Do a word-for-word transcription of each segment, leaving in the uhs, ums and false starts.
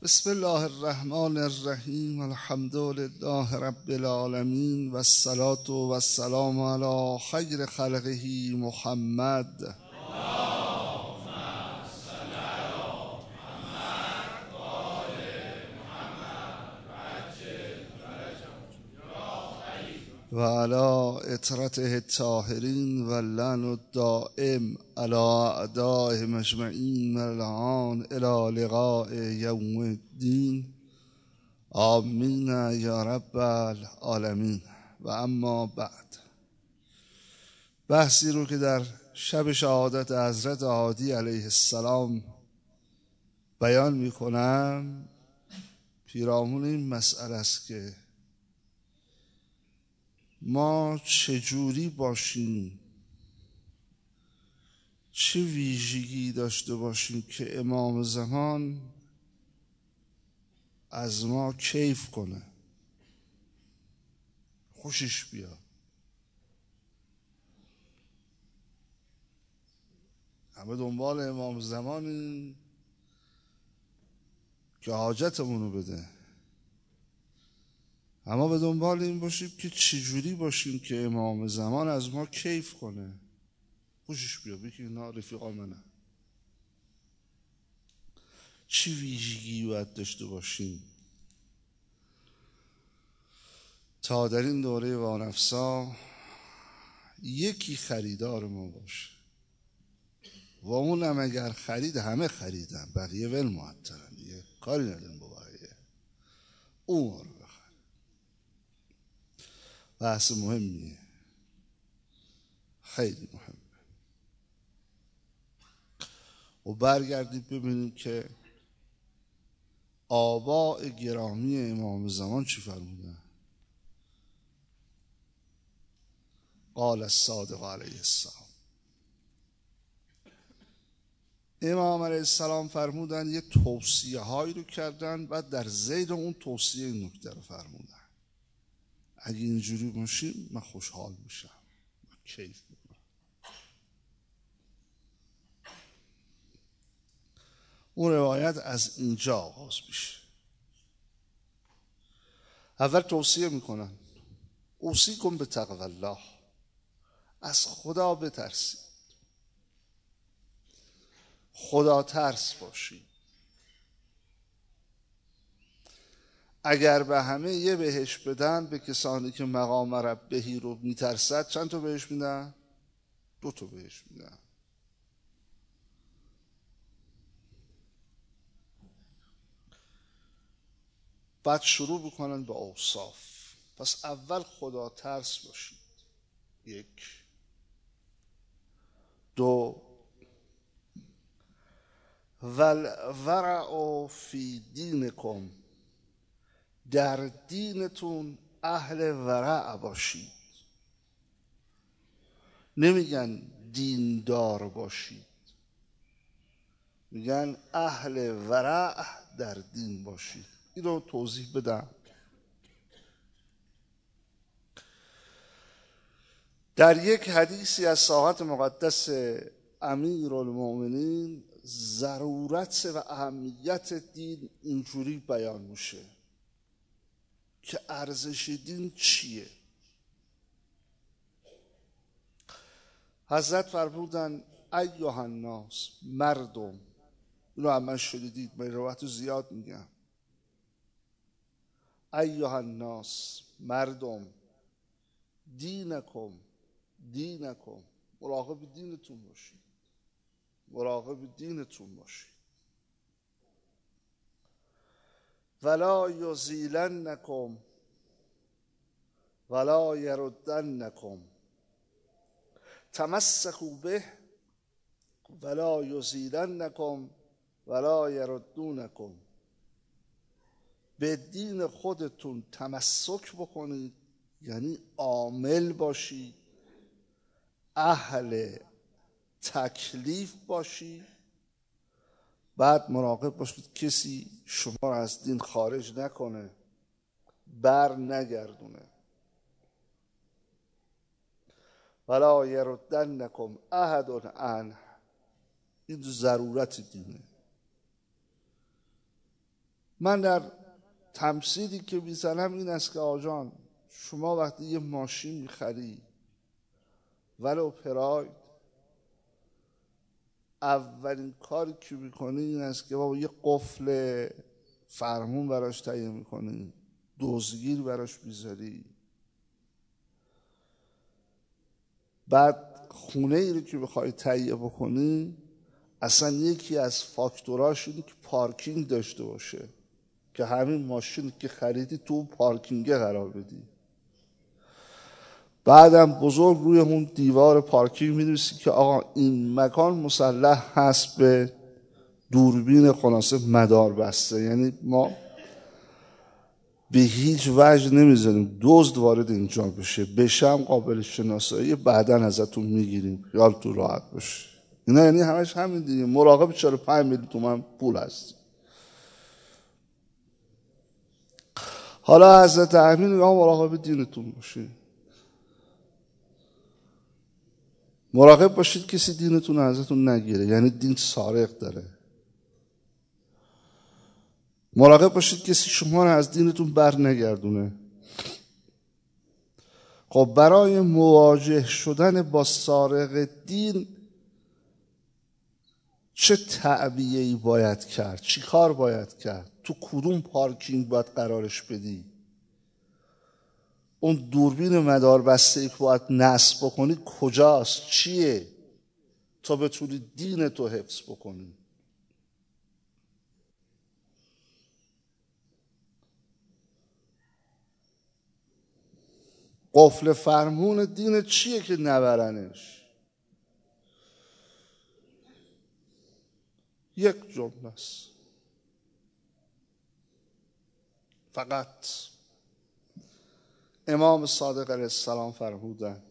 بسم الله الرحمن الرحیم الحمد لله رب العالمین و الصلاة و السلام علی خیر خلقه محمد. و علی اطرته الطاهرین و لعن الدائم علی اعدائهم اجمعین الان الی لقاء یوم الدین آمین یا رب العالمین. و اما بعد، بحثی رو که در شب شهادت حضرت هادی علیه السلام بیان می کنم پیرامون این مسئله است که ما چجوری باشیم، چه ویژگی داشته باشیم که امام زمان از ما کیف کنه، خوشش بیاد. همه دنبال امام زمانی که حاجتمونو بده، اما به دنبال این باشیم که چجوری باشیم که امام زمان از ما کیف کنه، خوشش بیاد، بگه اینا رفیقا منه. چی ویژگی باید داشته باشیم تا در این دوره وانفسا یکی خریدار ما باشه، و اونم اگر خرید همه خریدن، بقیه ول معطلن، دیگه کاری نداریم با بقیه، اون رو بخر. بحث مهمیه، خیلی مهمه. و برگردیم ببینیم که آباء گرامی امام زمان چی فرمودن. قال الصادق علیه السلام، امام علیه السلام فرمودن یه توصیه هایی رو کردن و در ذیل اون توصیه این نکته رو فرمودن: اگه اینجوری باشیم من خوشحال میشم، من کیف میکنم. اون روایت از اینجا آغاز میشه. اول توصیه میکنن اوصیکم بتقوی الله، از خدا بترسید، خدا ترس باشید. اگر به همه یه بهش بدن، به کسانی که مقام ربهی رو میترسد چند تا بهش میدن؟ دو تا بهش میدن. بعد شروع بکنن به اوصاف. پس اول خدا ترس باشید، یک. دو، والورع فی دینکم، در دینتون اهل ورع باشید. نمیگن دیندار باشید، میگن اهل ورع در دین باشید. این رو توضیح بدم. در یک حدیثی از ساعت مقدس امیر المؤمنین ضرورت و اهمیت دین اینجوری بیان میشه که ارزش دین چیه. حضرت فرمودن ایها الناس، مردم، اینو هم شنیدید، من روایت رو زیاد میگم. ایها الناس، مردم، دینکم، دینکم، مراقب دینتون باشید، مراقب دینتون باشید. ولا یزیلنکم ولا یردنکم، تمسکوا به ولا یزیلنکم ولا یردونکم. به دین خودتون تمسک بکنید، یعنی عامل باشید، اهل تکلیف باشید. بعد مراقب باشید کسی شما را از دین خارج نکنه، بر نگردونه. ولا یردنکم احد عنه، این ضرورت دینه. من در تمثیلی که میزنم این است که آجان شما وقتی یه ماشین میخری ولو پراید، اولین کاری که میکنی این است که بابا یه قفل فرمون براش تهیه میکنی، دزدگیر براش میذاری، بعد خونه ای رو که بخوای تهیه بکنی اصلا یکی از فاکتوراش اینه که پارکینگ داشته باشه که همین ماشین که خریدی تو پارکینگ قرار بدی. بعدم بزرگ روی اون دیوار پارکینگ می‌نویسی که آقا این مکان مسلح هست به دوربین خلاصه مدار بسته، یعنی ما به هیچ وجه نمیذاریم دزد وارد اینجا بشه، بشم قابل شناسایی بعداً ازتون میگیریم، خیالتون راحت باشه. اینا یعنی همش همین دیگه. مراقب چهل و پنج میلیون تومان پول هست. حالا حضرت امین میگه مراقب دینتون باشید، مراقب باشید کسی دینتون رو ازتون نگیره، یعنی دین سارق داره. مراقب باشید کسی شما رو از دینتون بر نگردونه. خب برای مواجه شدن با سارق دین چه تعبیه‌ای باید کرد؟ چی کار باید کرد؟ تو کدوم پارکینگ باید قرارش بدی؟ اون دوربین مدار بسته ای که باید نصب بکنی کجاست؟ چیه؟ تا بتونی دین تو حفظ بکنی. قفل فرمون دین چیه که نبرنش؟ یک جمله است فقط. امام صادق علیه السلام فرمودن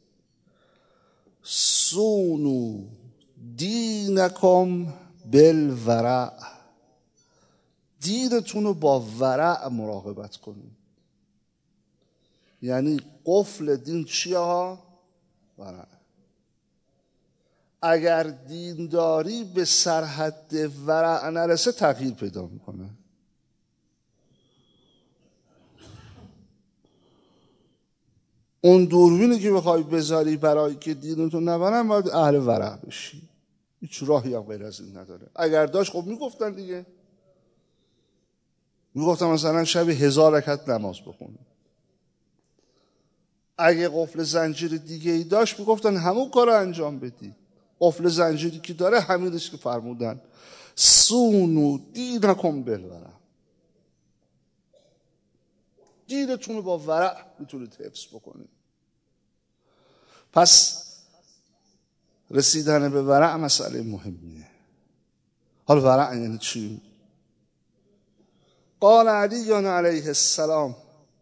سونو دینکم بالورع، دینتون رو با ورع مراقبت کنید. یعنی قفل دین چیه ها؟ ورع. اگر دینداری به سرحد ورع نرسه تغییر پیدا میکنه. اون دوربینی که بخوای بذاری برای که دینتون نبرن باید اهل ورع بشی. هیچ راهی هم غیر از این نداره. اگر داشت خب میگفتن دیگه، میگفتن مثلا شبی هزار رکعت نماز بخون. اگه قفل زنجیر دیگه ای داشت میگفتن همون کار رو انجام بدی. قفل زنجیری که داره همینش که فرمودن سونو دینکم بالورع، دینتون رو با ورع میتونید حفظ بکنید. پس رسیدن به ورع مسئله مهمیه. حالا ورع یعنی چی؟ قال علی علیه السلام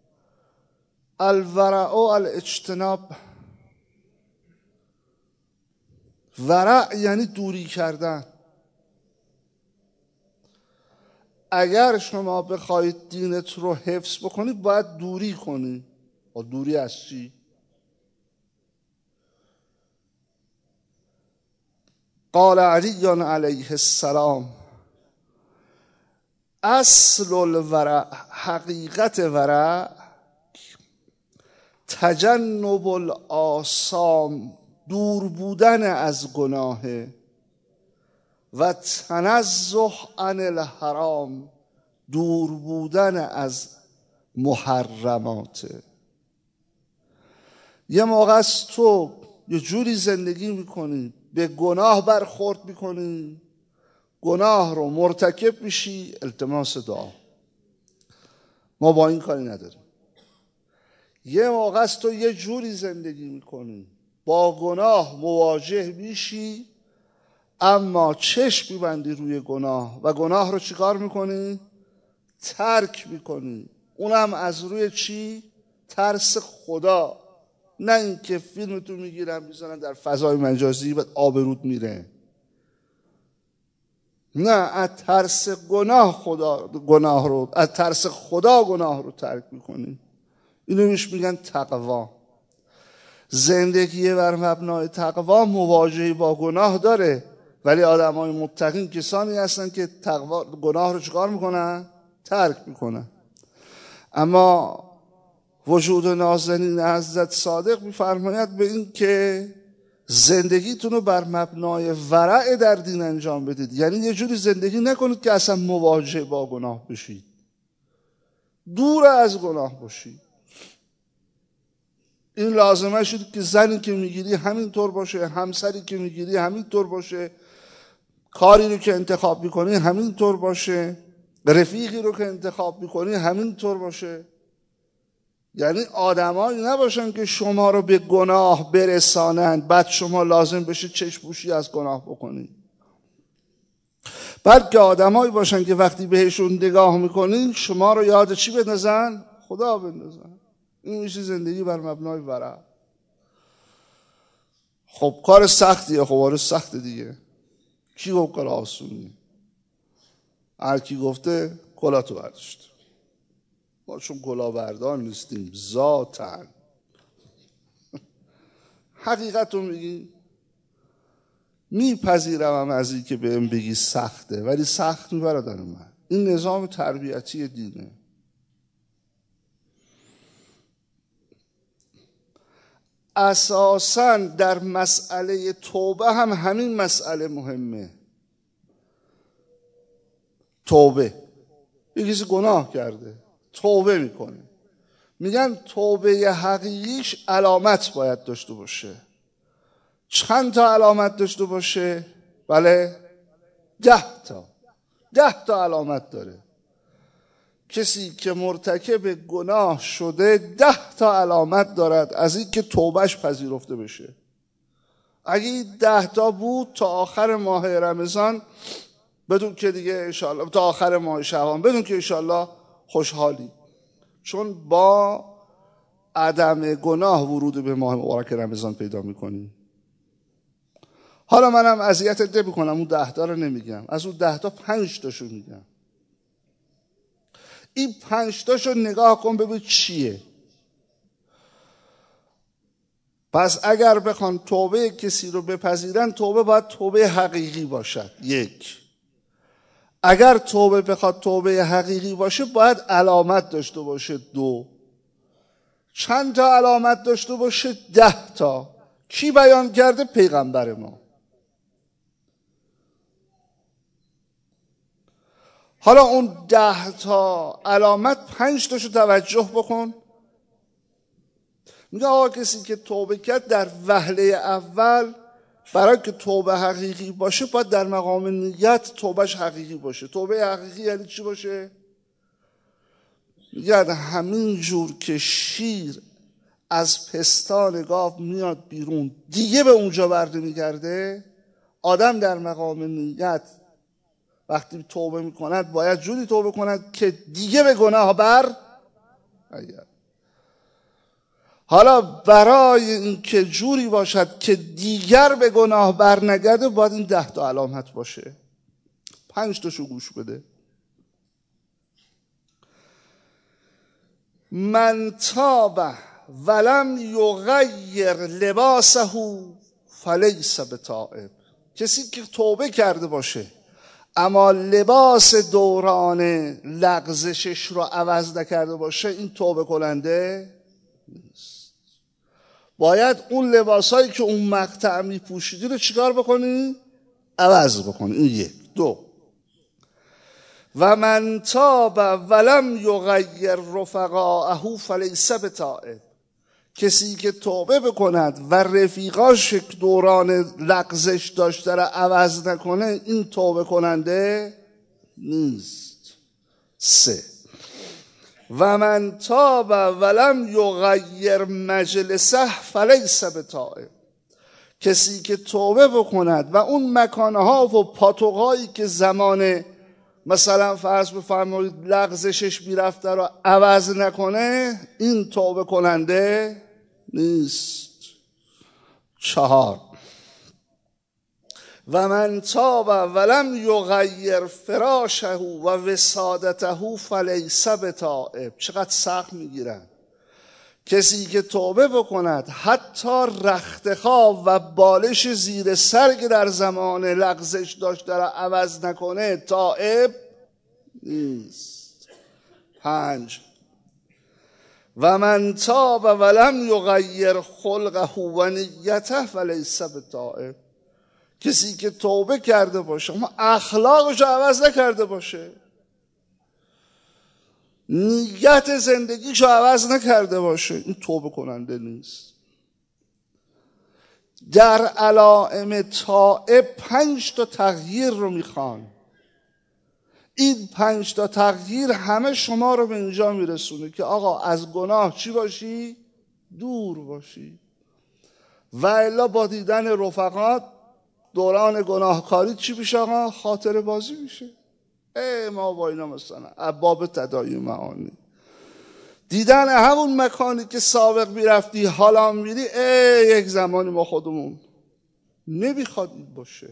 الورع الاجتناب. ورع یعنی دوری کردن. اگر شما بخواید دینت رو حفظ بکنید باید دوری کنی. با دوری از چی؟ قال علی علیه السلام اصل الورع، حقیقت ورع تجنب الآثام، دور بودن از گناه، و تنزه عن الحرام، دور بودن از محرمات. یه موقع از تو یه جوری زندگی میکنی به گناه برخورد میکنی، گناه رو مرتکب میشی، التماس دعا، ما با این کاری نداریم. یه موقع از تو یه جوری زندگی میکنی با گناه مواجه میشی اما چشم میبندی روی گناه و گناه رو چیکار میکنی؟ ترک میکنی. اونم از روی چی؟ ترس خدا. نه اینکه فیلمتو میگیرن میذارن در فضای مجازی و آبرود میره. نه، از ترس گناه خدا گناه رو از ترس خدا گناه رو ترک میکنی. اینو میش میگن تقوا. زندگی بر مبنای تقوا مواجهه با گناه داره، ولی آدمای متقین کسانی هستن که تقوا گناه رو چیکار میکنن؟ ترک میکنن. اما وجود نازنین حضرت صادق میفرماید به این که زندگیتون رو بر مبنای ورع در دین انجام بدید. یعنی یه جوری زندگی نکنید که اصلا مواجه با گناه بشید، دور از گناه باشید. این لازمه شد که زنی که میگیری همینطور باشه، همسری که میگیری همینطور باشه، کاری رو که انتخاب میکنی همینطور باشه، رفیقی رو که انتخاب میکنی همینطور باشه. یعنی آدمایی نباشن که شما رو به گناه برسانند بعد شما لازم بشه چشم‌پوشی از گناه بکنید، بلکه آدمایی باشن که وقتی بهشون نگاه میکنین شما رو یاد چی بندازن؟ خدا بندازن. این میشه زندگی بر مبنای ورع. خب کار سختیه، خب آره سخت دیگه. کی گفت کار آسونی؟ هر کی گفته کلاتو برداشت. ما چون کلاهبردار نیستیم ذاتاً. حقیقت رو میگی، میپذیرم هم از این که بهم بگی سخته، ولی سخت می برادر من. این نظام تربیتی دینه. اساساً در مسئله توبه هم همین مسئله مهمه. توبه، یه کسی گناه کرده توبه میکنه، میگن توبه حقیقیش علامت باید داشته باشه. چند تا علامت داشته باشه؟ بله، ده تا ده تا علامت داره. کسی که مرتکب گناه شده ده تا علامت دارد از این که توبهش پذیرفته بشه. اگه ده تا بود تا آخر ماه رمضان بدون که دیگه انشاءالله، تا آخر ماه شعبان بدون که انشاءالله خوشحالی، چون با عدم گناه ورود به ماه مبارک رمضان پیدا میکنی. حالا منم اذیتت نمیکنم، اون ده تا رو نمیگم، از اون ده تا پنج تاشو میگم. این پنج تاشو نگاه کن ببین چیه. پس اگر بخوان توبه کسی رو بپذیرن، توبه باید توبه حقیقی باشد. یک، اگر توبه بخواد توبه حقیقی باشه باید علامت داشته باشه. دو، چند تا علامت داشته باشه؟ ده تا. کی بیان کرده؟ پیغمبر ما. حالا اون ده تا علامت پنج تاشو توجه بکن. میگه آقا کسی که توبه کرد در وهله اول، برای که توبه حقیقی باشه باید در مقام نیت توبهش حقیقی باشه. توبه حقیقی یعنی چی باشه؟ میگه همین جور که شیر از پستان گاو میاد بیرون دیگه به اونجا برده میگرده، آدم در مقام نیت وقتی توبه میکند باید جوری توبه کند که دیگه به گناه بر نگرده. حالا برای اینکه جوری باشد که دیگر به گناه بر نگرده باید این ده تا علامت باشه. پنج تاشو گوش بده. من تاب ولم یغیر لباسه فلیس بتائب. کسی که توبه کرده باشه اما لباس دوران لغزشش رو عوض نکرده باشه، این توبه کننده نیست. باید اون لباسایی که اون مقطع می پوشیدی رو چیکار بکنی؟ عوض بکنی. این یک. دو، و من تاب ولم یغیر رفقاءه فلیس بتائب. کسی که توبه بکند و رفیقاش دوران لغزش داشته را عوض نکنه، این توبه کننده نیست. سه، و من تاب ولم یغیر مجلسه فلیس بتائب. کسی که توبه بکند و اون مکانها و پاتوقایی که زمان مثلا فرض بفرمایید لغزشش میرفته رو عوض نکنه، این توبه کننده نیست. چهار، و من تاب ولم یغیر فراشه و وسادته فلیس بتائب. چقدر سخت میگیرن. کسی که توبه بکند حتی رخت خواب و بالش زیر سر که در زمان لغزش داشته را عوض نکنه، تائب نیست. پنج. و من تاب ولم یغیر خلقه و نیته فلیس بتائب. کسی که توبه کرده باشه اما اخلاقش عوض نکرده باشه، نیت زندگیشو عوض نکرده باشه، این توبه کننده نیست. در علائم تائب پنج تا تغییر رو میخوان. این پنج تا تغییر همه شما رو به اینجا میرسونه که آقا از گناه چی باشی؟ دور باشی. و الا با دیدن رفقات دوران گناهکاری چی میشه آقا؟ خاطر بازی میشه. ای ما با اینا مثلا ابواب تداعی معانی، دیدن همون مکانی که سابق میرفتی حالا میری، ای یک زمانی ما خودمون نمیخواد این باشه،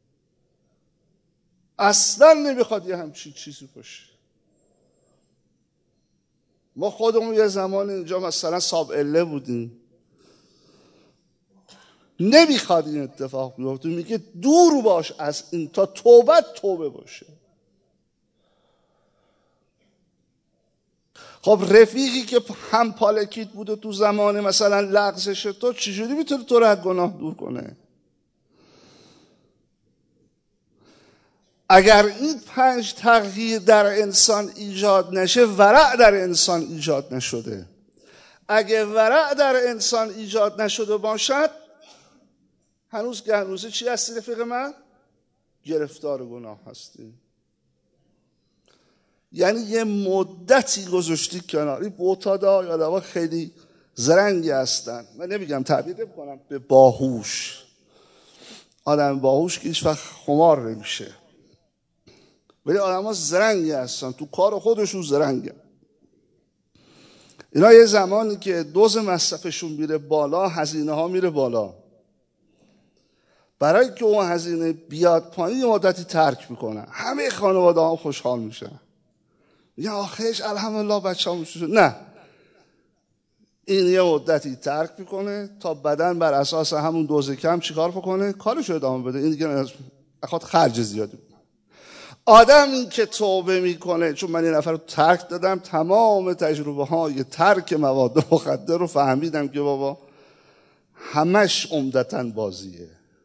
اصلا نمیخواد یه همچین چیزی باشه. ما خودمون یه زمان اینجا مثلا صاب اله بودیم، نمیخواد این اتفاق بیفته، میگه دور باش از این تا توبه توبه باشه. خب رفیقی که هم پالکیت بوده تو زمان مثلا لغزش تو، چجوری میتونه تو رو از گناه دور کنه؟ اگر این پنج تغییر در انسان ایجاد نشه، ورع در انسان ایجاد نشده. اگه ورع در انسان ایجاد نشده باشد، هنوز که هنوزه چی هستی رفیق من؟ گرفتار گناه هستی. یعنی یه مدتی گذاشتی کنار. این معتادا یا آدم‌ها خیلی زرنگی هستن، من نمیگم تعبیر کنم به باهوش، آدم باهوش که هیچ وقت خمار نمیشه، ولی آدم‌ها زرنگی هستن، تو کار خودشون زرنگن. اینا یه زمانی که دوز مصرفشون میره بالا، هزینه ها میره بالا. برای که اون هزینه بیاد پایین یه مدتی ترک میکنن. همه خانواده ها خوشحال میشن، میگن آخیش الحمدلله بچه ها میشه. نه، این یه مدتی ترک میکنه تا بدن بر اساس همون دوز کم چیکار بکنه؟ کارشو ادامه بده. این دیگه اخواد خرج زیادی بکنه. آدم این که توبه میکنه، چون من این نفر رو ترک دادم، تمام تجربه های ترک مواد مخدر رو فهمیدم که بابا همش عمدتاً بازیه،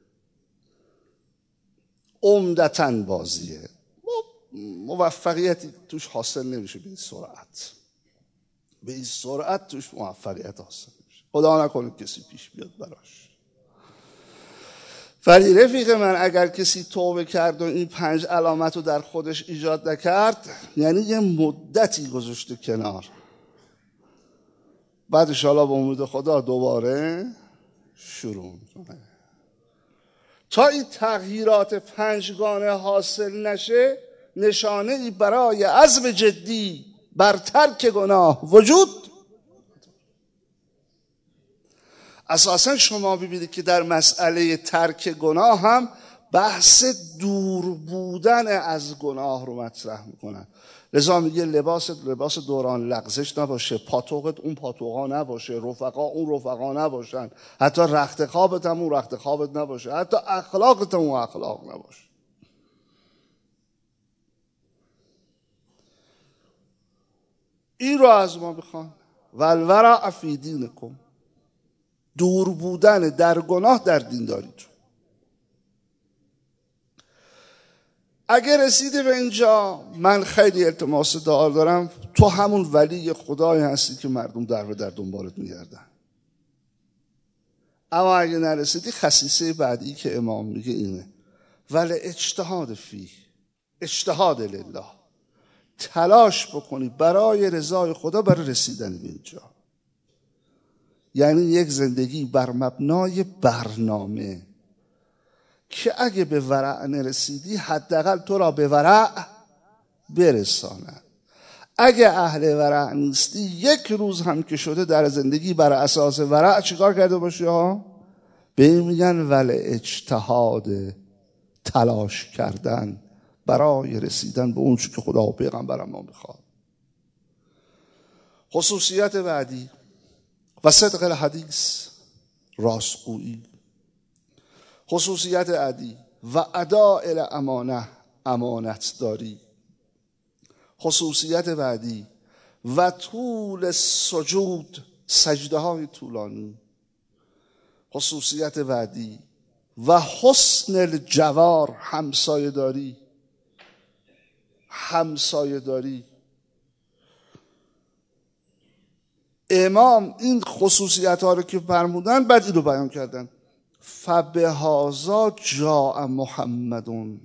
عمدتاً بازیه. موفقیتی توش حاصل نمیشه به این سرعت، به این سرعت توش موفقیت حاصل نمیشه. خدا نکنه کسی پیش بیاد براش. ولی رفیق من اگر کسی توبه کرد و این پنج علامت رو در خودش ایجاد نکرد، یعنی یه مدتی گذاشته کنار، بعد انشاءالله به امید خدا دوباره شروع میکنه. تا این تغییرات پنجگانه حاصل نشه، نشانه ای برای عزم جدی بر ترک گناه وجود. اساسا شما ببینید که در مسئله ترک گناه هم بحث دور بودن از گناه رو مطرح میکنن. لذا میگه لباس لباس دوران لغزش نباشه، پاتوقت اون پاتوقا نباشه، رفقا اون رفقا نباشن، حتی رخت خوابت هم اون رخت خوابت نباشه، حتی اخلاقت هم اون اخلاق نباشه. این رو از ما بخوان. والورع فی دینکم، دور بودن در گناه در دینداریتون. اگه رسیده به اینجا، من خیلی التماس دعا دارم، تو همون ولی خدای هستی که مردم در و در دنبالت میگردن. اما اگه نرسیدی، خصیصه بعدی که امام میگه اینه: ولی اجتهاد فی، اجتهاد لله، تلاش بکنی برای رضای خدا برای رسیدن به اینجا. یعنی یک زندگی بر مبنای برنامه که اگه به ورع نرسیدی، حداقل تو را به ورع برساند. اگه اهل ورع نیستی، یک روز هم که شده در زندگی بر اساس ورع چیکار کرده باشی ها؟ به این میگن ول اجتهاد، تلاش کردن برای رسیدن به اون چی که خدا و پیغمبرم ما میخواد. خصوصیت بعدی: و صدق الحدیث، راستگویی. خصوصیت بعدی: و اداء الامانه، امانت داری. خصوصیت بعدی: و طول سجود، سجده های طولانی، خصوصیت وعدی، و حسن الجوار، همسایه داری. همسایه داری امام این خصوصیت ها رو که فرمودن بعد این رو بیان کردن. فبهذا جاء محمدون.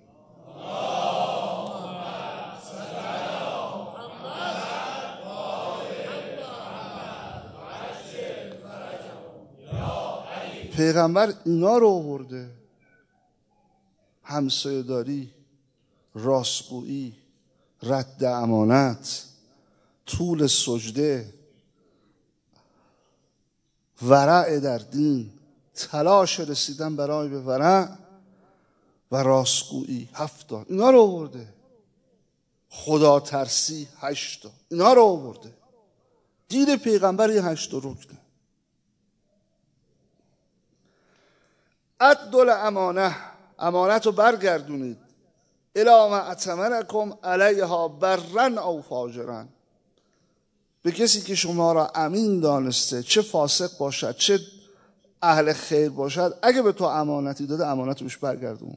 پیغمبر اینا رو آورده: همسایه داری، راستگویی، رد امانت، طول سجده، ورع در دین، تلاش رسیدن برای به ورع و راستگویی، هفتا اینا رو آورده. خدا ترسی، هشتا اینا رو آورده. دین پیغمبر این هشت رکنه. ادوا الامانه، امانت رو برگردونید. الی ما ائتمنکم علیها برا او فاجرا، به کسی که شما را امین دانسته، چه فاسق باشد چه اهل خیر باشد، اگه به تو امانتی داده امانت رو بهش برگردون.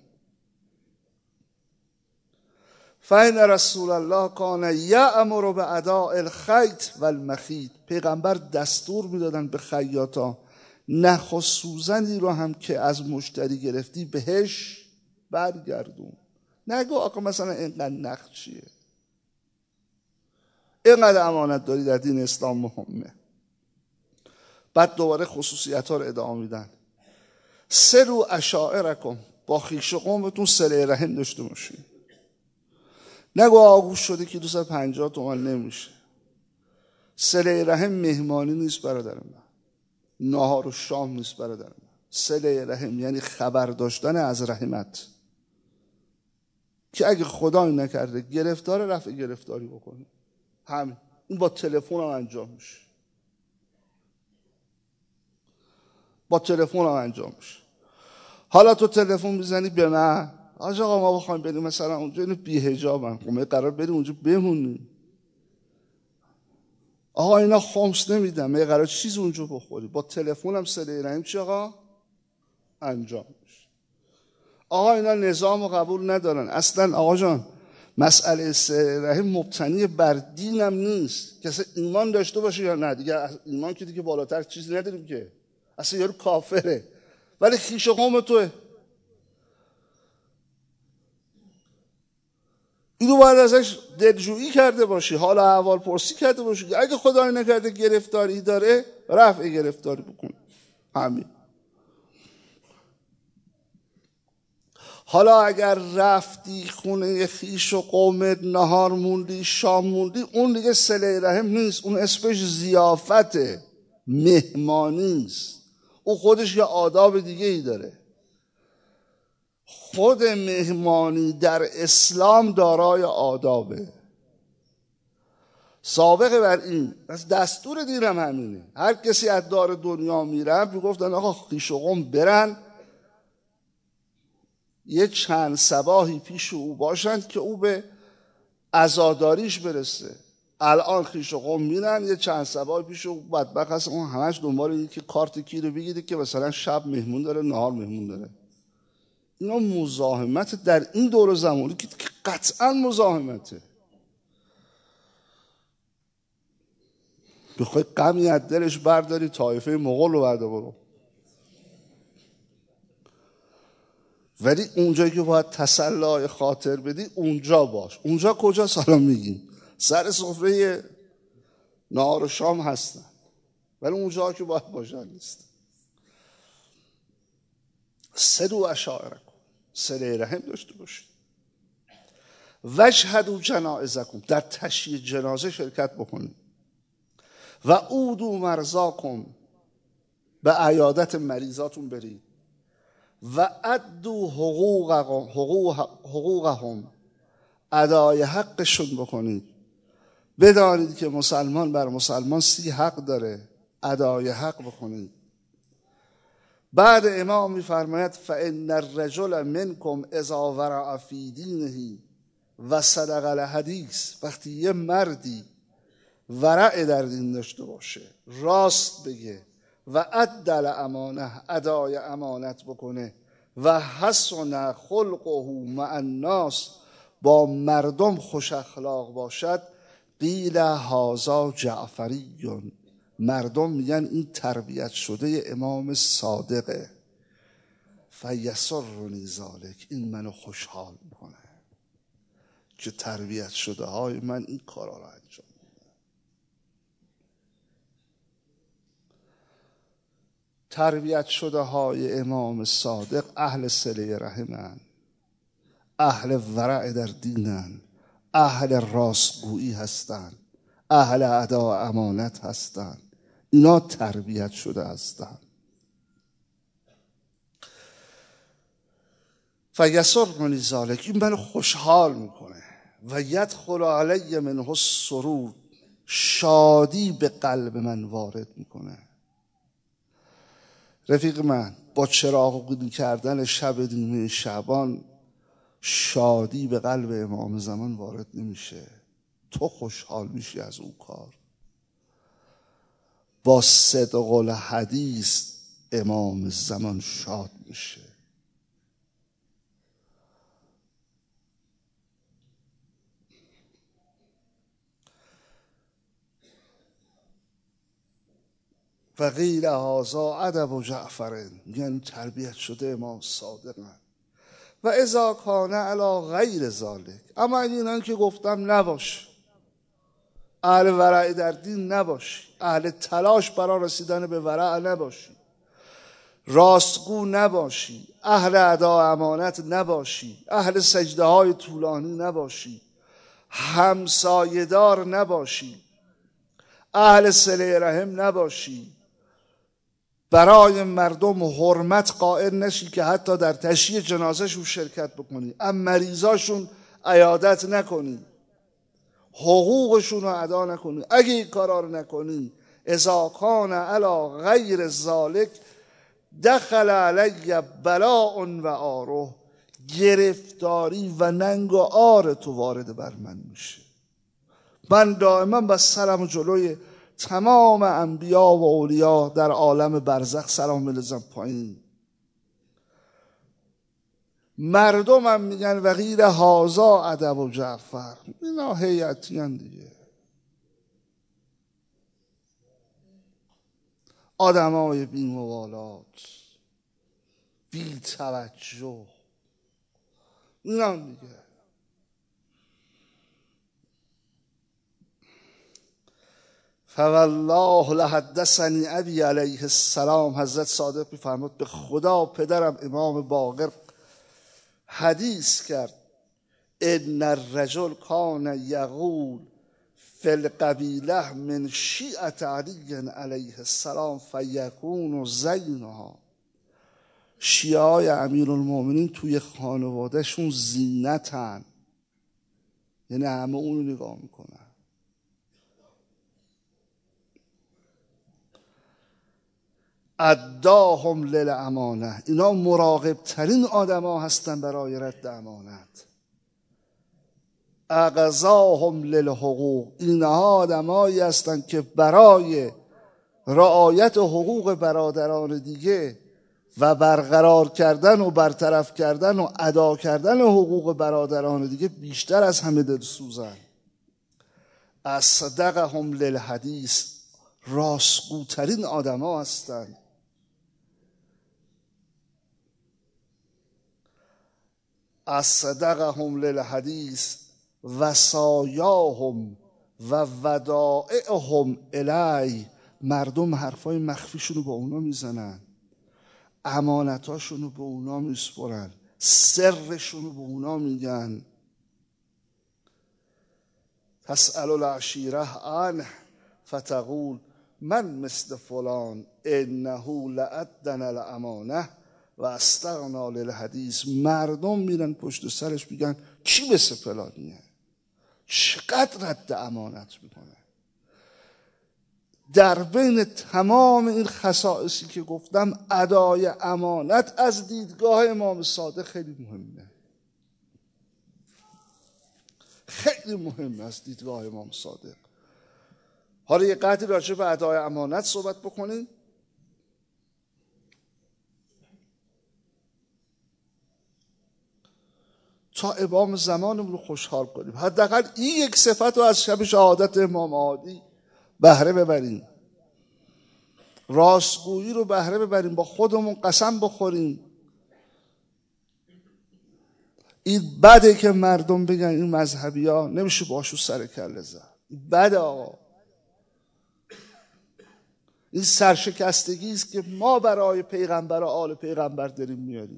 فإن رسول الله کان یأمر باداء الخیط والمخیط، پیغمبر دستور میدادن به خیاطا نخ و سوزنی رو هم که از مشتری گرفتی بهش برگردون. نگو آقا مثلا اینقدر نخ چیه، اینقدر امانت داری در دین اسلام مهمه. بعد دوباره خصوصیت ها رو ادامه میدن. سلوا عشائرکم، با خویش و قومتون صله رحم داشته باشین. نگو آگوش شده که دویست و پنجاه تومان نمیشه. صله رحم مهمانی نیست برادر من، نهار و شام نیست برادر من. صله رحم یعنی خبر داشتن از رحمت، که اگه خدای نکرده گرفتار، رفع گرفتاری بکنی. همین این با تلفن هم انجام میشه. با تلفن هم انجام میشه. حالا تو تلفن میزنی به من: آج آقا ما بخوایم بریم مثلا اونجا، اینو بی حجابن، خب ما قرار بریم اونجا بمونیم. آقا اینا خمس نمیدن، ما قرار چیز اونجا بخوری. با تلفن هم صله رحم چی آقا انجام میشه. آقا اینا نظام رو قبول ندارن. اصلا آقا جان مسئله صله رحم مبتنی بر دینم نیست، کسی ایمان داشته باشه یا نه. دیگه ایمان که دیگه بالاتر چیزی نداریم که، اصلا یارو کافره ولی خویش و قوم توه. اینو باید ازش دلجویی کرده باشی، حالا احوال پرسی کرده باشی که اگه خدای نکرده گرفتاری داره، رفع گرفتاری بکن. همین. حالا اگر رفتی خونه خویش و قومت، نهار موندی، شام موندی، اون دیگه صله رحم نیست، اون اسمش ضیافته، مهمانی است. اون خودش یه آداب دیگه ای داره. خود مهمانی در اسلام دارای آدابه. سابقه بر این، پس دستور دیرم همینه. هر کسی از دار دنیا میرن میگفتن آقا خویش و قوم برن یه چند صباحی پیش او باشند که او به عزاداریش برسه. الان خویش و قوم میرن یه چند صباحی پیش او، بدبخت هست اون همش دنبال اینه که کارت کی رو بگیره که مثلا شب مهمون داره، نهار مهمون داره. اینا مزاحمت در این دور زمانی که قطعا مزاحمته. بخوای غمی از دلش برداری، طایفه مغول رو برده برو. ولی اونجایی که باید تسلای خاطر بدی اونجا باش. اونجا کجا سلام میگیم؟ سر سفره نهار و شام هستن، ولی اونجا که باید باشن نیست. صلوا عشائرکم، صله رحم داشته باشید. واشهدوا جنائزکم، در تشییع جنازه شرکت بکنید. و عودوا مرضاکم، به عیادت مریضاتون برید. و ادوا حقوقهم، حقوق حقوقهم، ادای حقشون بکنید. بدانید که مسلمان بر مسلمان سی حق داره، ادای حق بکنید. بعد امام میفرماید فان الرجل منکم اذا ورع فی دینه و صدق الحدیث، وقتی یه مردی ورع در دین داشته باشه، راست بگه و ادل امانه، ادای امانت بکنه و حسن خلقه مع الناس، با مردم خوش اخلاق باشد، قیل هذا جعفریون، مردم میگن این تربیت شده امام صادقه. فیسرنی ذلک، این منو خوشحال میکنه که تربیت شده های من این کارا رو انجام میدن. تربیت شده های امام صادق اهل صله رحمن، اهل ورع در دینن، اهل راستگویی هستن، اهل ادا امانت هستن، اینا تربیت شده هستن. فیسرنی ذلک، این منو خوشحال میکنه. و یدخل علی منه السرور، شادی به قلب من وارد میکنه. رفیق من، با چراغ کردن شب نیمه شعبان شادی به قلب امام زمان وارد نمیشه، تو خوشحال میشی از اون کار. با صدق الحدیث امام زمان شاد میشه. و قیل هذا ادب جعفر، یعنی تربیت شده امام صادقن. و اذا کان علی غیر ذلک، اما اینان که گفتم نباش، اهل ورع در دین نباشی، اهل تلاش برای رسیدن به ورع نباشی، راستگو نباشی، اهل ادا امانت نباشی، اهل سجده های طولانی نباشی، همسایه‌دار نباشی، اهل صله رحم نباشی، برای مردم حرمت قائل نشی که حتی در تشییع جنازهشون شرکت بکنی، اما مریضاشون عیادت نکنی، حقوقشون رو ادا نکنی، اگه این کارا رو نکنی، اذا کان علی غیر ذالک دخل علی بلاء و آره، گرفتاری و ننگ و آر تو وارد بر من میشه. من دائما با سرم جلوی تمام انبیا و اولیا در عالم برزخ سلام می‌ریزم پایین. مردمم میگن و غیر هازا ادب و جعفر، اینا هیئتی ان دیگه، آدمای بی موالات، بی توجه، اینا میگه. فوالله لحدثنی ابی علیه السلام، حضرت صادق میفرمود به خدا پدرم امام باقر حدیث کرد، ان الرجل کان یقول فی القبیله من شیعة علی علیه السلام فیکون زینها، شیعه های امیرالمومنین توی خانوادهشون زینتن، یعنی همه اونو نگاه میکنن. اداهم للامانه، اینا مراقب ترین آدم ها هستن برای رد امانت. اغذاهم للحقوق، اینها آدم هایی هستن که برای رعایت حقوق برادران دیگه و برقرار کردن و برطرف کردن و ادا کردن حقوق برادران دیگه بیشتر از همه دلسوزن. اصدقهم للحدیث، راستگوترین آدم ها هستن. اصدقهم للحدیث وصایاهم و ودائعهم الی، مردم حرفای مخفیشونو با اونا میزنن، امانتاشونو به اونا میسپرن، سرشونو به اونا میگن. تسأل العشیره عنه فتقول من مثل فلان انه لأدن الامانه و استغنا للحدیث، مردم میرن پشت سرش میگن کی مثل فلانیه، چقدر رد امانت میکنه. در بین تمام این خصائصی که گفتم ادای امانت از دیدگاه امام صادق خیلی مهمه، خیلی مهمه از دیدگاه امام صادق. حالا یه قدری راجع به ادای امانت صحبت بکنیم. تا امام زمانمون رو خوشحال کنیم. حداقل این یک صفت رو از شب شهادت امام عادی بهره ببریم، راستگویی رو بهره ببریم، با خودمون قسم بخوریم. این بده که مردم بگن این مذهبی ها نمیشه باشو سر کله زد. این بده آقا. این سرشکستگی است که ما برای پیغمبر و آل پیغمبر داریم میاریم.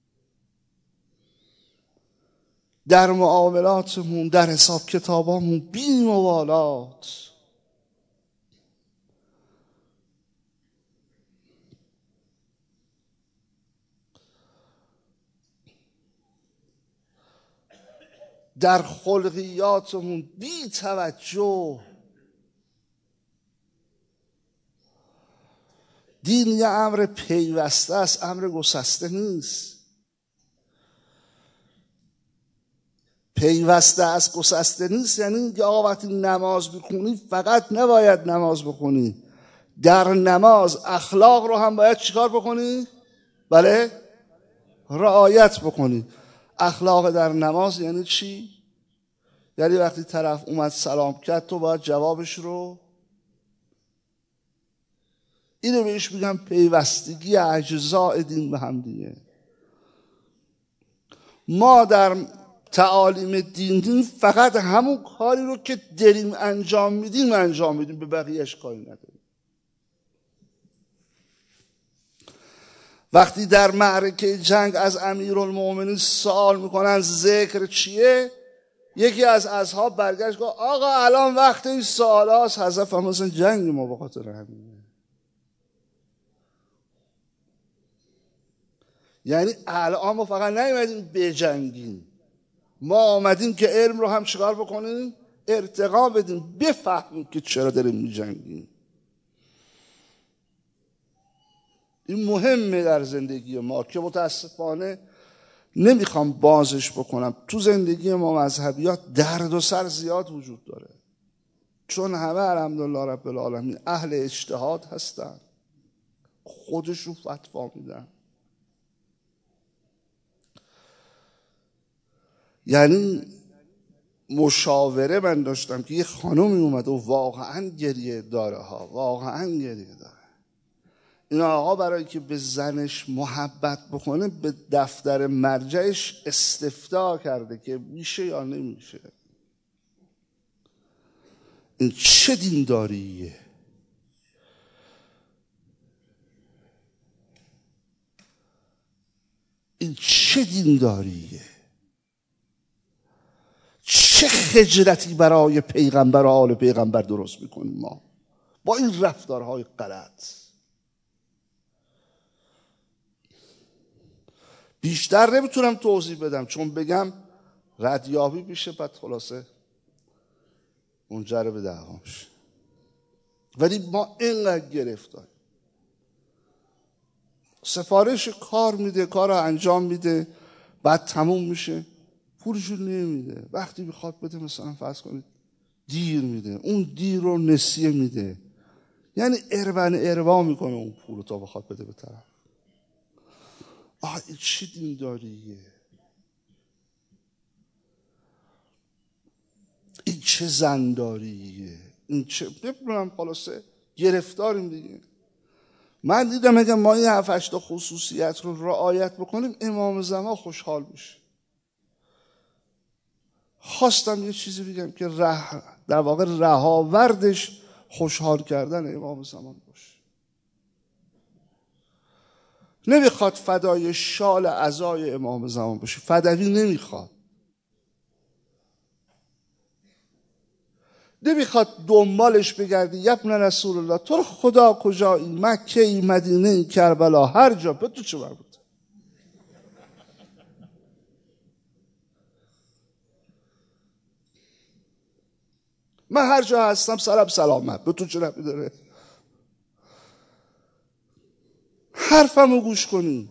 در معاملاتمون، در حساب کتابامون بی موالات. در خلقیاتمون بی توجه. دین یه امر پیوسته است، امر گسسته نیست. پیوسته است، گسسته نیست. یعنی که آقا وقتی نماز بخونی فقط نباید نماز بخونی، در نماز اخلاق رو هم باید چیکار بکنی؟ بله؟ رعایت بکنی. اخلاق در نماز یعنی چی؟ یعنی وقتی طرف اومد سلام کرد تو باید جوابش رو، اینو بهش میگم پیوستگی اجزاء دین به هم دیگه. ما در تعالیم دین فقط همون کاری رو که داریم انجام میدیم انجام میدیم، به بقیهش کاری نداریم. وقتی در معرکه جنگ از امیرالمومنین سوال میکنن ذکر چیه، یکی از اصحاب برگشت گفت آقا الان وقت این سوال هاست. حضرت فرمودن جنگ ما به خاطر همینه. یعنی الان ما فقط نیومدیم بجنگیم، ما آمدیم که علم رو هم چیکار بکنیم؟ ارتقا بدیم، بفهمیم که چرا داریم میجنگیم. این مهمه در زندگی ما که متاسفانه نمیخوام بازش بکنم. تو زندگی ما مذهبیات درد و سر زیاد وجود داره، چون همه الحمدلله رب العالمین اهل اجتهاد هستن، خودشون فتوا میدن. یعنی مشاوره من داشتم که یه خانومی اومد و واقعا گریه داره ها، واقعا گریه داره. این آقا برای که به زنش محبت بکنه به دفتر مرجعش استفتاء کرده که میشه یا نمیشه. این چه دینداریه؟ این چه دینداریه؟ چه خجلتی برای پیغمبر و آل پیغمبر درست میکنیم ما با این رفتارهای غلط. بیشتر نمیتونم توضیح بدم چون بگم ردیابی میشه، بعد خلاصه منجر به دعوا میشه. ولی ما اینقدر گرفتار، سفارش کار میده، کار رو انجام میده، بعد تموم میشه پولشو نمیده. وقتی بخواد بده مثلا فرض کنید دیر میده، اون دیر رو نسیه میده. یعنی اربن اروا میکنه اون پول رو تا بخواد بده به طرف. آه این چی دینداریه؟ این چه زنداریه؟ این چه ببینم خلاصه گرفتاریم دیگه. من دیدم اگه ما این هفت هشت خصوصیت رو رعایت بکنیم امام زمان خوشحال میشه. خواستم یه چیزی بگم که ره در واقع رهاوردش خوشحال کردن امام زمان باشه. نمیخواد فدای شال عزای امام زمان باشه، فدوی نمیخواد. نمیخواد دنبالش بگردی یا ابن رسول الله تو رو خدا کجایی، مکه ای، مدینه ای، کربلا، هر جا، به تو چه مربوطه؟ من هر جا هستم سلام سلامت، به تو چه ربطی داره؟ حرفمو گوش کنی،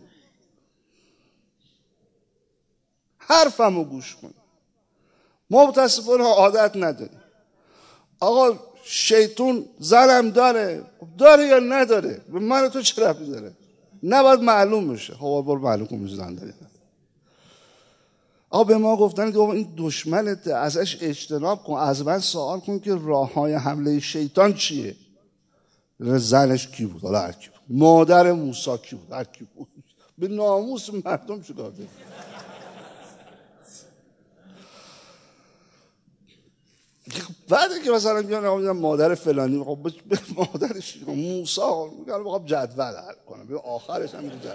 حرفمو گوش کنی. ما متاسفانه عادت نداریم. آقا شیطون زنم داره، داره یا نداره، به من و تو چه ربطی داره؟ نباید معلوم بشه. خب برو معلوم کن زن داری. آقا به ما گفتن که این دشمنت، ازش اجتناب کن، از من سوال کن که راه های حمله شیطان چیه. زنش کی بود؟ حالا هر کی بود. مادر موسی کی بود؟ هر کی بود. به ناموس مردم چه داده. بعد که مثلا میگن مادر فلانی، خب به مادرش موسی میگن بخوام جدول حل کنم، به آخرش هم جدول.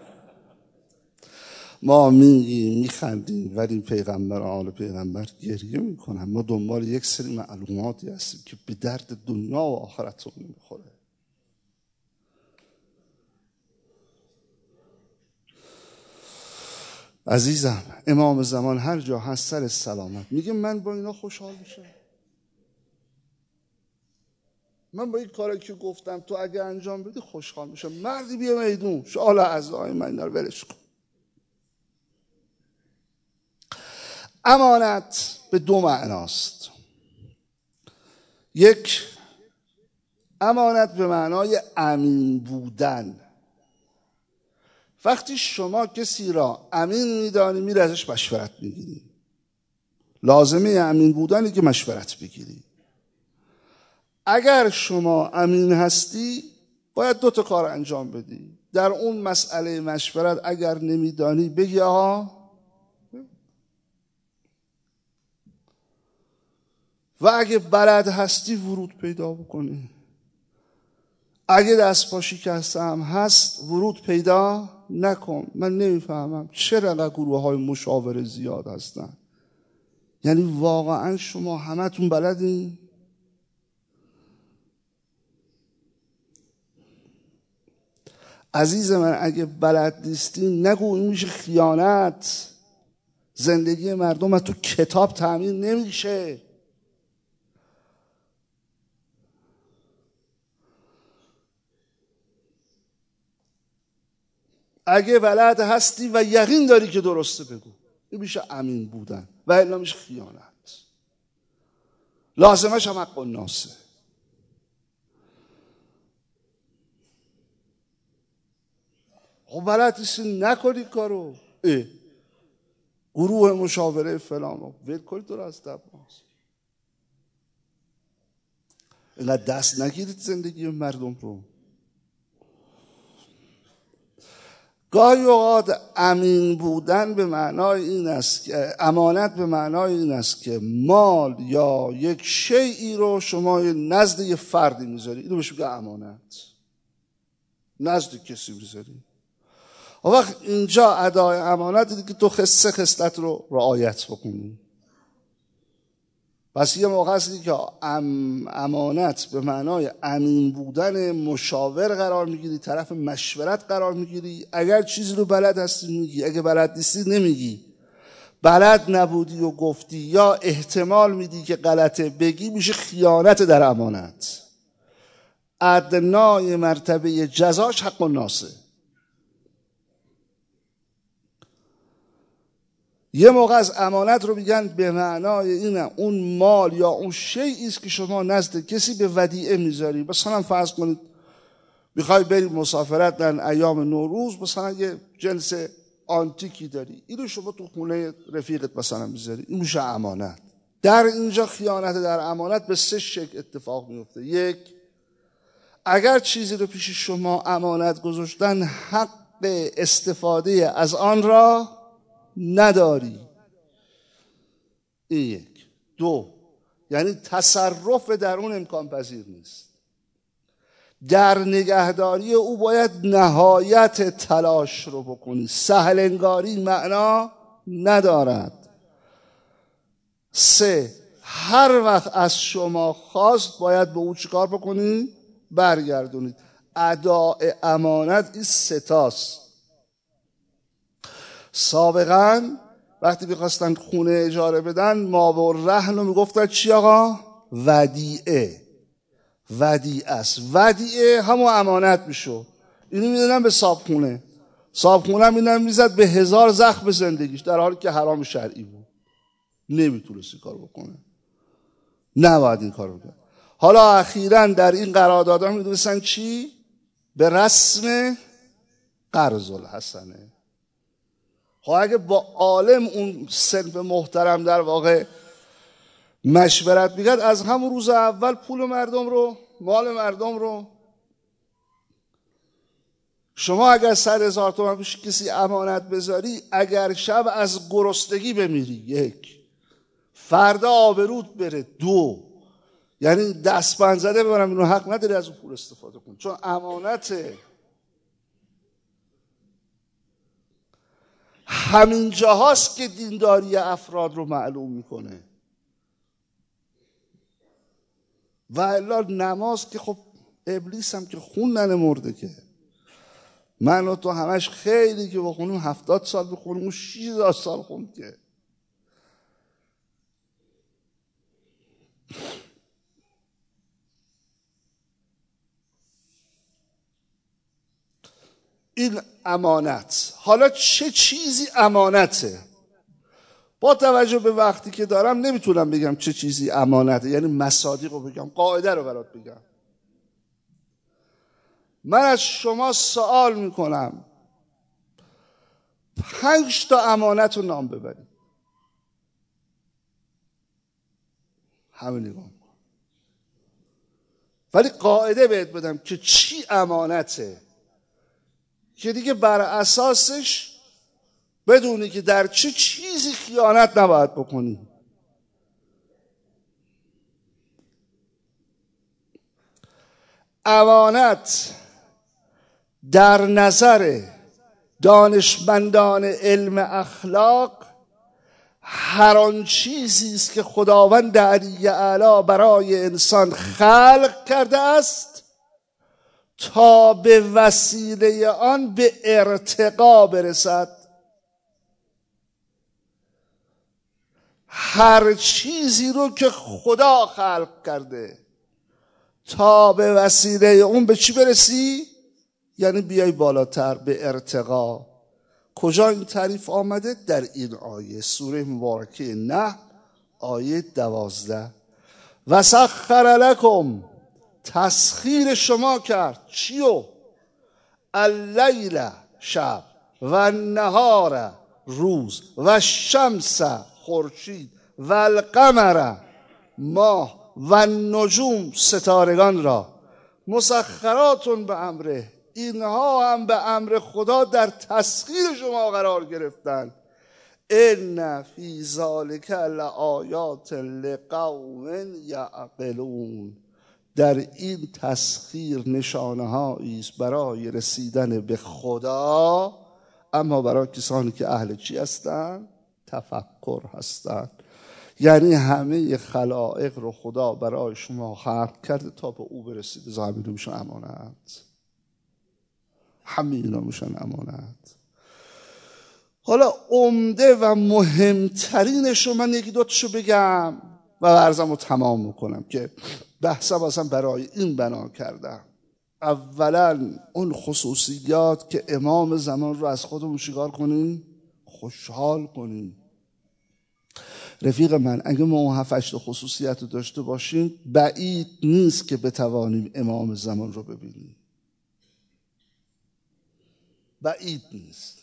ما میگیم میخندیم ولی پیغمبر آل پیغمبر گریه میکنن. ما دنبال یک سری معلوماتی هستیم که به درد دنیا و آخرتون نمیخوره. عزیزم امام زمان هر جا هست سر سلامت میگه من با اینا خوشحال میشم، من با این کاری که گفتم تو اگه انجام بدی خوشحال میشم. مردی بیا میدون شال اعضای من اینا رو ولش کن. امانت به دو معناست. یک، امانت به معنای امین بودن. وقتی شما کسی را امین میدانی میره ازش مشورت میگیری. لازمه امین بودنی که مشورت بگیری. اگر شما امین هستی باید دو تا کار انجام بدی. در اون مسئله مشورت اگر نمیدانی بگی آقا، و اگه بلد هستی ورود پیدا بکنی. اگه دست پا شکسته هم هست ورود پیدا نکن. من نمیفهمم چرا انقدر گروه های مشاوره زیاد هستن. یعنی واقعا شما همتون بلدین؟ عزیز من اگه بلد نیستی نگو این میشه خیانت. زندگی مردم از تو کتاب تأمین نمیشه. اگه بلد هستی و یقین داری که درسته بگو. این میشه امین بودن و الا میشه خیانت. لازمش هم حق الناسه. خب بلد نیستی نکنی کارو. اه. گروه مشاوره فلان ول کنید تو را از دباس. اینقدر دست نگیرید زندگی مردم رو. گاهی اوقات امین بودن به معنای این است که امانت به معنای این است که مال یا یک شیئی رو شما نزد یه فردی میذاری. اینو بهش میگه امانت. نزد کسی میذاری. وقت اینجا ادای امانت دیگه که تو سه خصلت رو رعایت بکنی. پس یه موقع هستی که ام امانت به معنای امین بودن مشاور قرار میگیری، طرف مشورت قرار میگیری. اگر چیزی رو بلد هستی میگی، اگه بلد نیستی نمیگی. بلد نبودی و گفتی یا احتمال میدی که غلطه بگی میشه خیانت در امانت. ادنای مرتبه جزاش حق الناسه. یه موقع از امانت رو میگن به معنای اینه اون مال یا اون شیئی است که شما نزد کسی به ودیعه میذاری. مثلا فرض کنید میخوای بری مسافرت در ایام نوروز، مثلا یه جنس آنتیکی داری، اینو شما تو خونه رفیقت مثلا میذاری. این میشه امانت. در اینجا خیانت در امانت به سه شکل اتفاق میفته. یک، اگر چیزی رو پیش شما امانت گذاشتن حق استفاده از آن را نداری. این یک. دو، یعنی تصرف در اون امکان پذیر نیست. در نگهداری او باید نهایت تلاش رو بکنی. سهل انگاری معنا ندارد. سه، هر وقت از شما خواست باید به او چیکار بکنی؟ برگردونید. اداء امانت این ستاست. سابقا وقتی میخواستن خونه اجاره بدن ما و رهن رو میگفتن چی آقا؟ ودیعه. ودیعه است. ودیعه همون امانت میشو. اینو میدونن به صابخونه. صابخونه میدونن میزد به هزار زخم به زندگیش، در حالی که حرام شرعی بود. نمیتونست این کار بکنه. نباید این کار بکنه. حالا اخیراً در این قراردادها می‌نویسن چی؟ به رسم قرض الحسنه. خب اگه با عالم اون صنف محترم در واقع مشورت میکرد، از همون روز اول پول مردم رو، مال مردم رو، شما اگر صد هزار تومان پیش کسی امانت بذاری، اگر شب از گرسنگی بمیری، یک، فردا آبروت بره، دو، یعنی دستبند زده ببرم، اینو حق نداری از اون پول استفاده کن، چون امانته. همین جاهاست که دینداری افراد رو معلوم میکنه. و الا نماز که خب ابلیس هم که خون ننمرده که. من و تو همش خیلی که بخونیم هفتاد سال بخونیم، اون شیش هزار سال خوند که. این امانت. حالا چه چیزی امانته؟ با توجه به وقتی که دارم نمیتونم بگم چه چیزی امانته، یعنی مصادیق رو بگم، قاعده رو برات بگم. من از شما سوال میکنم پنج تا امانت رو نام ببرید. همه نگاه میکنم، ولی قاعده بهت بدم که چی امانته، که دیگه بر اساسش بدونی که در چه چیزی خیانت نباید بکنی. امانت در نظر دانشمندان علم اخلاق هر آن چیزی است که خداوند علی اعلی برای انسان خلق کرده است تا به وسیله آن به ارتقا برسد. هر چیزی رو که خدا خلق کرده تا به وسیله اون به چی برسی؟ یعنی بیای بالاتر، به ارتقا. کجا این تعریف آمده؟ در این آیه، سوره مبارکه نحل آیه دوازده. و سخر لکم، تسخیر شما کرد چیو؟ اللیل شب، و النهار روز، و الشمس خورشید، و القمر ماه، و النجوم ستارگان را، مسخراتون به امره، اینها هم به امر خدا در تسخیر شما قرار گرفتن. ان فی ذلک لآیات لقوم یعقلون، در این تسخیر نشانه هایی است برای رسیدن به خدا، اما برای کسانی که اهل چی هستند؟ تفکر هستند. یعنی همه خلائق رو خدا برای شما خلق کرده تا به او برسید. زمین میشن امانت، همه اینا میشن امانت. حالا عمده و مهمترینش رو من یکی دوتاشو بگم و عرضم رو تمام میکنم که بحثم اصلا برای این بنا کردم. اولا اون خصوصیات که امام زمان رو از خودمون شکار کنیم، خوشحال کنیم. رفیق من، اگه ما اون هفت هشت خصوصیت رو داشته باشیم بعید نیست که بتوانیم امام زمان رو ببینیم، بعید نیست.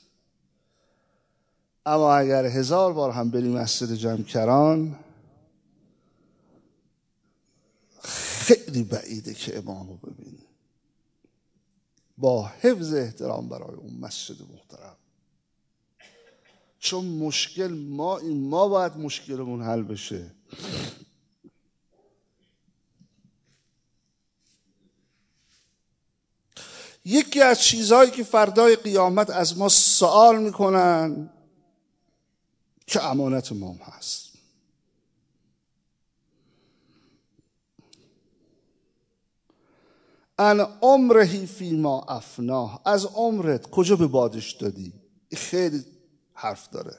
اما اگر هزار بار هم بریم مسجد جمکران، خیلی بعیده که امام رو ببینیم، با حفظ احترام برای اون مسجد محترم. چون مشکل ما این ما باید مشکلمون حل بشه. یکی از چیزهایی که فردای قیامت از ما سوال میکنن که امانت ما هست، ان عمرهی فی ما افناه، از عمرت کجا به بادش دادی؟ خیلی حرف داره.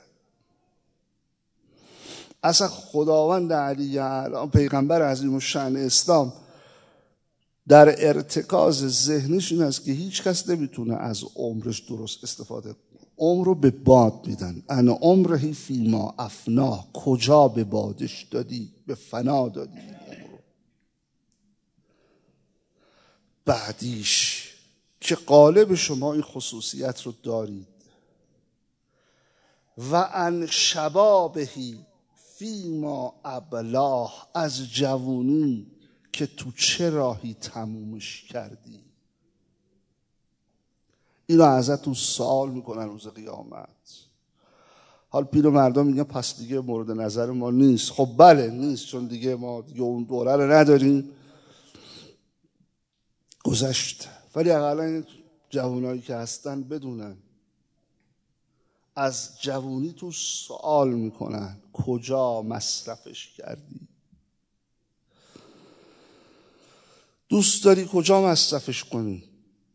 اصلا خداوند علی اعلی، پیغمبر عظیم الشأن اسلام، در ارتکاز ذهنش این است که هیچ کس نمیتونه از عمرش درست استفاده کنه. عمر رو به باد میدن. ان عمرهی فی ما افناه، کجا به بادش دادی؟ به فنا دادی عمر رو. بعدیش که غالب شما این خصوصیت رو دارید، و ان شبابهی فیما ابلاه، از جوونی که تو چه راهی تمومش کردی. اینو ازتون سوال میکنن روز قیامت. حال پیر و مردم میگن پس دیگه مورد نظر ما نیست. خب بله نیست، چون دیگه ما دیگه اون دوره رو نداریم، گذشت. ولی اقلا جوانایی که هستن بدونن از جوونی تو سوال میکنن کجا مصرفش کردی. دوست داری کجا مصرفش کنی؟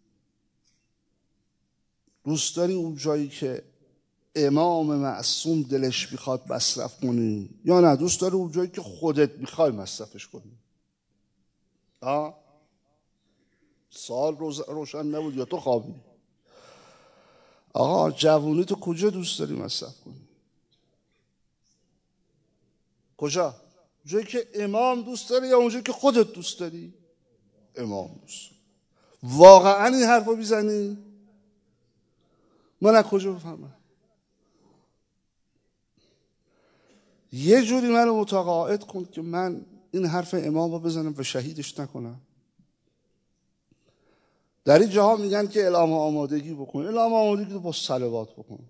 دوست داری اون جایی که امام معصوم دلش میخواد مصرف کنی، یا نه دوست داری اون جایی که خودت میخوای مصرفش کنی؟ آه؟ سوال روشن نبود یا تو خوابی؟ آقا جوونی تو کجا دوست داری مصرف کنی؟ کجا؟ جایی که امام دوست داری یا اونجایی که خودت دوست داری؟ امام دوست داری. واقعا این حرفو میزنی؟ من از کجا بفهمم؟ یه جوری منو متقاعد کن که من این حرف امام رو بزنم و شهیدش نکنم. در این جاها میگن که اعلام آمادگی بکن. اعلام آمادگی رو با صلوات بکن.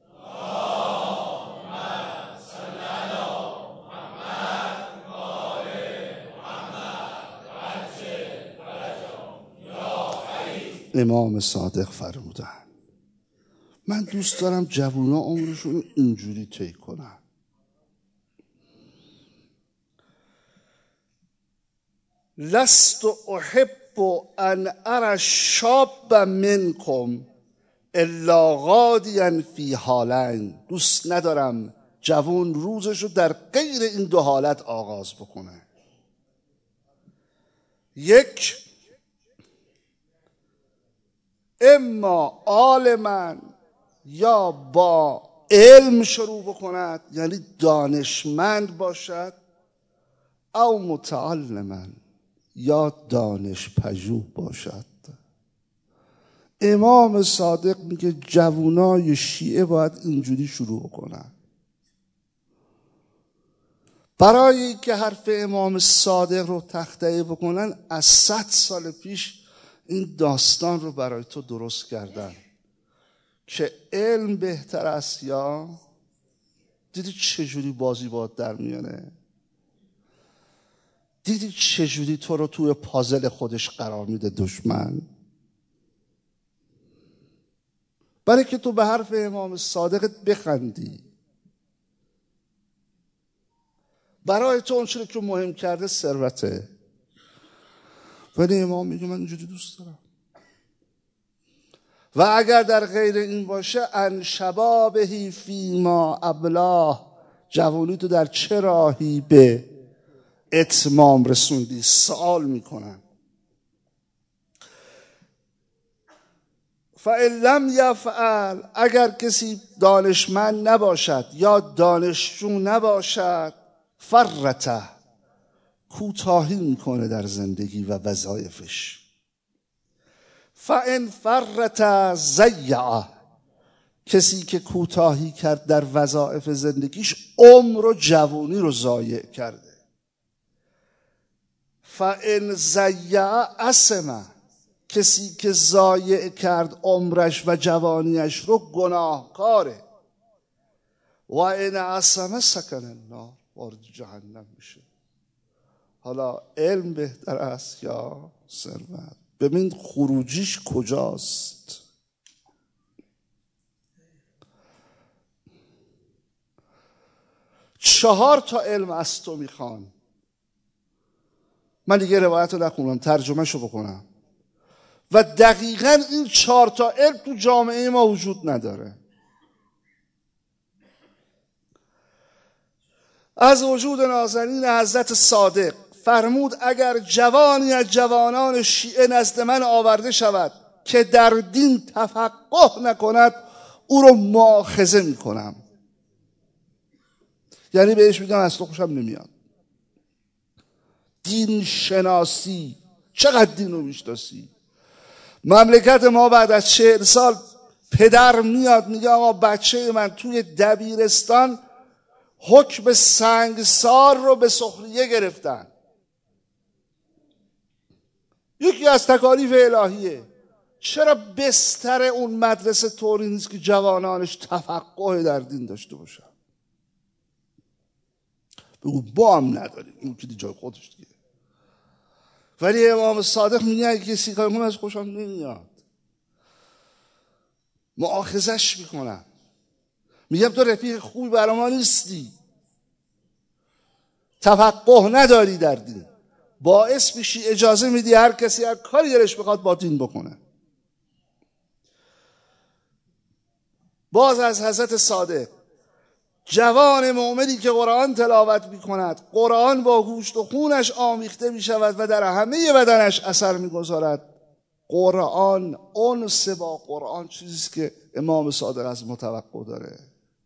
امام صادق فرمودن من دوست دارم جوونا عمرشون اینجوری طی کنن. لست احب ان ارى شاب منکم الا غادیا فی حالین. دوست ندارم جوون روزشو در غیر این دو حالت آغاز بکنه. یک، اما عالما، یا با علم شروع بکند یعنی دانشمند باشد، او متعلما، یا دانش پژوه باشد. امام صادق میگه جوانای شیعه باید اینجوری شروع کنن. برای که حرف امام صادق رو تخطئه بکنن از صد سال پیش این داستان رو برای تو درست کردن که علم بهتر است. یا دیدی چجوری بازی باید در میانه؟ دیدی چجوری تو رو توی پازل خودش قرار میده دشمن؟ برای که تو به حرف امام صادقت بخندی. برای تو اون چیزی که مهم کرده ثروته. ولی امام میگه من اینجوری دوست دارم. و اگر در غیر این باشه ان شبابهی فیما ابلاه، جوانی تو در چه راهی به اتمام رسوندی؟ سوال میکنن. فإن لم یفعل، اگر کسی دانشمند نباشد یا دانشجو نباشد، فرته، کوتاهی میکنه در زندگی و وظایفش. فإن فرته ضیع، کسی که کوتاهی کرد در وظایف زندگیش عمر و جوانی رو ضایع کرده. فإن ضیع أثم، کسی که ضایع کرد عمرش و جوانیش رو گناهکاره. و این أثم سکن النار، وارد جهنم میشه. حالا علم بهتر است یا ثروت؟ ببین خروجیش کجاست. چهار تا علم از تو میخوان. من دیگه روایت رو نخونم، ترجمه شو بکنم. و دقیقاً این چهار تا علم تو جامعه ما وجود نداره. از وجود نازنین حضرت صادق فرمود اگر جوانی از جوانان شیعه نزد من آورده شود که در دین تفقه نکند، او رو مؤاخذه میکنم. یعنی بهش میگم از تو خوشم نمیاد. دین شناسی، چقدر دین رو میشناسی؟ مملکت ما بعد از چهل سال پدر میاد میگه آقا بچه من توی دبیرستان حکم سنگسار رو به سخریه گرفتن. یکی از تکالیف الهیه. چرا بستر اون مدرسه طوری نیست که جوانانش تفقه در دین داشته باشن؟ بگو با هم نداریم، این که جای خودش دیگه. ولی امام صادق میگه اگه کسی کار کنه از خوشم نمیاد، مؤاخذش میکنم، میگم تو رفیق خوبی برای ما نیستی، تفقه نداری در دین، باعث میشی اجازه میدی هر کسی هر کاری دلش بخواد با دین بکنه. باز از حضرت صادق، جوان مؤمنی که قرآن تلاوت میکند، قرآن با گوشت و خونش آمیخته میشود و در همه بدنش اثر میگذارد. قرآن، انس با قرآن چیزیست که امام صادق از متوقع داره.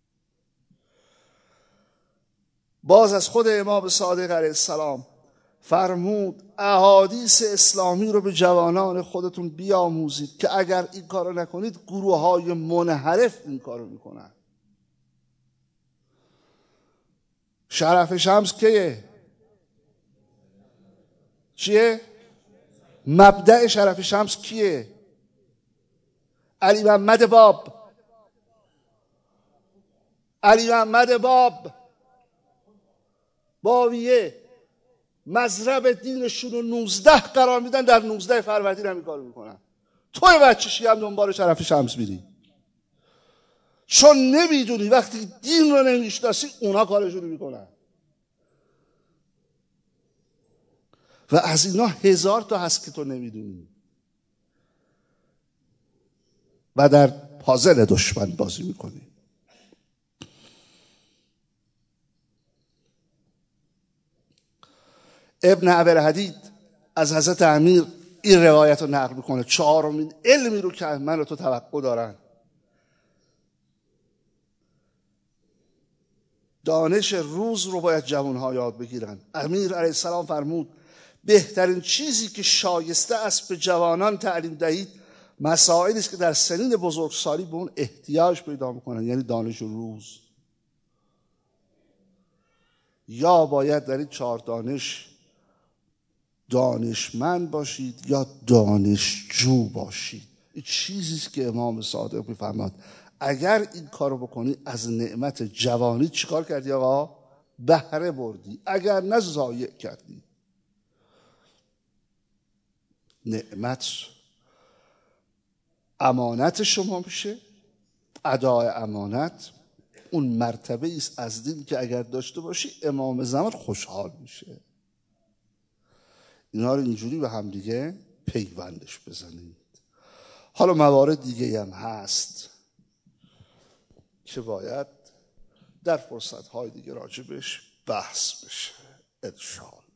باز از خود امام صادق علیه السلام فرمود احادیث اسلامی رو به جوانان خودتون بیاموزید که اگر این کارو نکنید گروه های منحرف این کارو میکنن. شرف شمس کیه؟ چیه؟ مبدأ شرف شمس کیه؟ علی محمد باب. علی محمد باب بابیه مذرب دینشون رو نوزده قرار میدن، در نوزده فروردین هم این کارو میکنن. توی بچه شیعه هم دنبال شرف شمس میری، چون نمیدونی وقتی دین رو نمیشناسی اونا کارشون رو میکنن. و از اینا هزار تا هست که تو نمیدونی و در پازل دشمن بازی میکنی. ابن ابی‌الحدید از حضرت امیر این روایت رو نقل میکنه، چهارمین علمی رو که من و تو توقع دارن، دانش روز رو باید جوانها یاد بگیرن. امیر علیه السلام فرمود بهترین چیزی که شایسته است به جوانان تعلیم دهید مسائلی است که در سنین بزرگسالی به اون احتیاج پیدا میکنن، یعنی دانش روز. یا باید در این چهار دانش دانشمند باشید یا دانشجو باشید. این چیزی است که امام صادق میفرماد اگر این کارو بکنی از نعمت جوانی چیکار کردی آقا؟ بهره بردی، اگر نه ضایع کردی. نعمت امانت شما میشه، ادای امانت اون مرتبه است از دین که اگر داشته باشی امام زمان خوشحال میشه. اینا رو اینجوری به هم دیگه پیوندش بزنید. حالا موارد دیگه هم هست که باید در فرصت‌های دیگه راجبش بحث بشه انشاءالله.